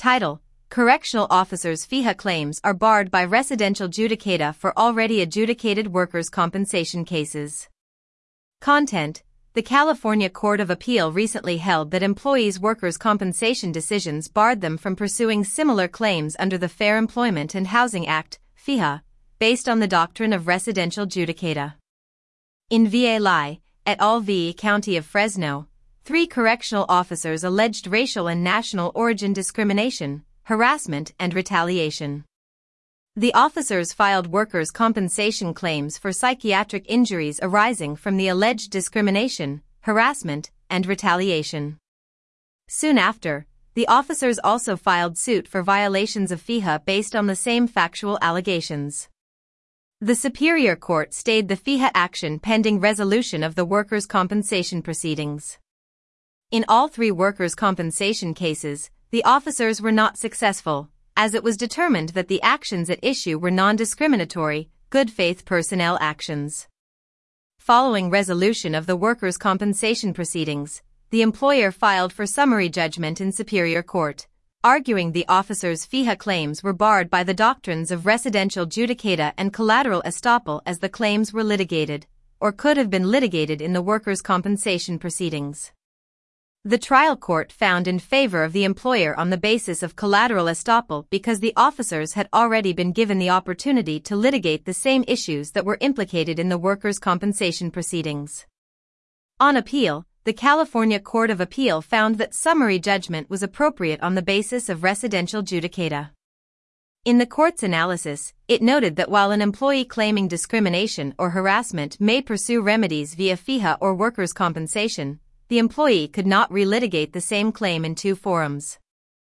Title: Correctional Officers' FEHA claims are barred by residential judicata for already adjudicated workers' compensation cases. Content: The California Court of Appeal recently held that employees' workers' compensation decisions barred them from pursuing similar claims under the Fair Employment and Housing Act, FEHA, based on the doctrine of residential judicata. In V. A. Lai, et al. V. County of Fresno, 3 correctional officers alleged racial and national origin discrimination, harassment, and retaliation. The officers filed workers' compensation claims for psychiatric injuries arising from the alleged discrimination, harassment, and retaliation. Soon after, the officers also filed suit for violations of FEHA based on the same factual allegations. The Superior Court stayed the FEHA action pending resolution of the workers' compensation proceedings. In all 3 workers' compensation cases, the officers were not successful, as it was determined that the actions at issue were non-discriminatory, good-faith personnel actions. Following resolution of the workers' compensation proceedings, the employer filed for summary judgment in Superior Court, arguing the officers' FEHA claims were barred by the doctrines of residential judicata and collateral estoppel as the claims were litigated, or could have been litigated in the workers' compensation proceedings. The trial court found in favor of the employer on the basis of collateral estoppel because the officers had already been given the opportunity to litigate the same issues that were implicated in the workers' compensation proceedings. On appeal, the California Court of Appeal found that summary judgment was appropriate on the basis of residential judicata. In the court's analysis, it noted that while an employee claiming discrimination or harassment may pursue remedies via FEHA or workers' compensation, the employee could not relitigate the same claim in 2 forums.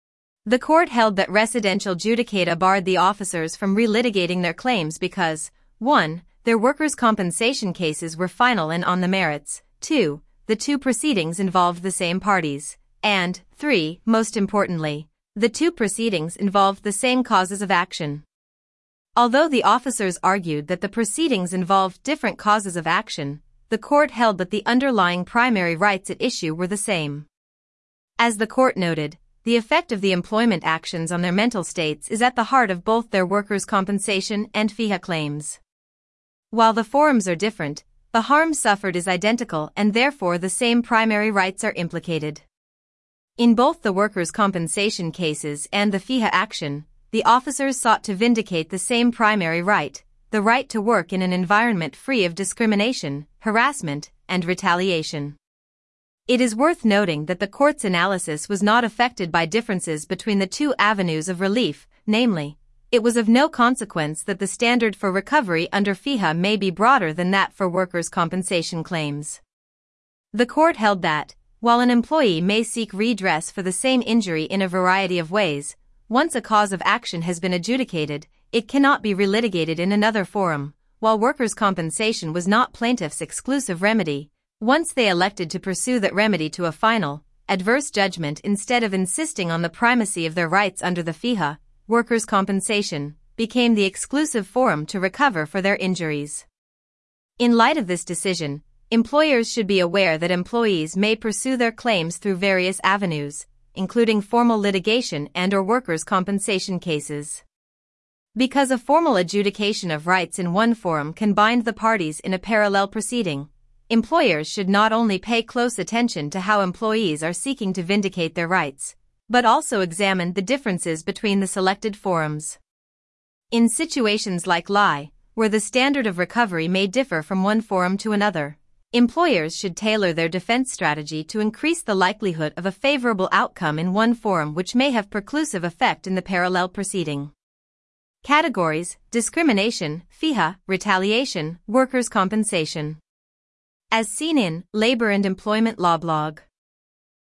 The court held that residential judicata barred the officers from relitigating their claims because 1. Their workers' compensation cases were final and on the merits, 2. The 2 proceedings involved the same parties, and 3. Most importantly, the 2 proceedings involved the same causes of action. Although the officers argued that the proceedings involved different causes of action, the court held that the underlying primary rights at issue were the same. As the court noted, the effect of the employment actions on their mental states is at the heart of both their workers' compensation and FEHA claims. While the forums are different, the harm suffered is identical and therefore the same primary rights are implicated. In both the workers' compensation cases and the FEHA action, the officers sought to vindicate the same primary right, the right to work in an environment free of discrimination, harassment, and retaliation. It is worth noting that the court's analysis was not affected by differences between the 2 avenues of relief, namely, it was of no consequence that the standard for recovery under FEHA may be broader than that for workers' compensation claims. The court held that, while an employee may seek redress for the same injury in a variety of ways, once a cause of action has been adjudicated, it cannot be relitigated in another forum. While workers' compensation was not plaintiffs' exclusive remedy, once they elected to pursue that remedy to a final, adverse judgment instead of insisting on the primacy of their rights under the FEHA, workers' compensation, became the exclusive forum to recover for their injuries. In light of this decision, employers should be aware that employees may pursue their claims through various avenues, including formal litigation and/or workers' compensation cases. Because a formal adjudication of rights in one forum can bind the parties in a parallel proceeding, employers should not only pay close attention to how employees are seeking to vindicate their rights, but also examine the differences between the selected forums. In situations like Lai, where the standard of recovery may differ from one forum to another, employers should tailor their defense strategy to increase the likelihood of a favorable outcome in one forum which may have preclusive effect in the parallel proceeding. Categories: discrimination, FEHA, retaliation, workers' compensation. As seen in Labor and Employment Law blog.